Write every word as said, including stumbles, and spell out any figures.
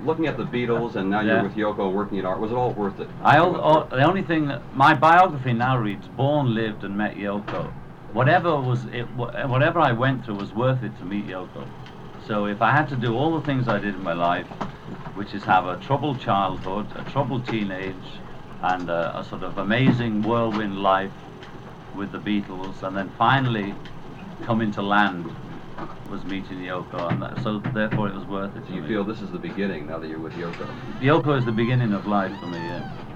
looking at the Beatles and now Yeah. you're with Yoko working at art, was it all worth it? I al- al- the only thing that, my biography now reads born, lived and met Yoko. Whatever was it, wh- whatever I went through was worth it to meet Yoko. So if I had to do all the things I did in my life, which is have a troubled childhood, a troubled teenage, and a, a sort of amazing whirlwind life with the Beatles, and then finally coming to land was meeting Yoko, and that, so therefore it was worth it. Do to you me. feel this is the beginning now that you're with Yoko? Yoko is the beginning of life for me, yeah.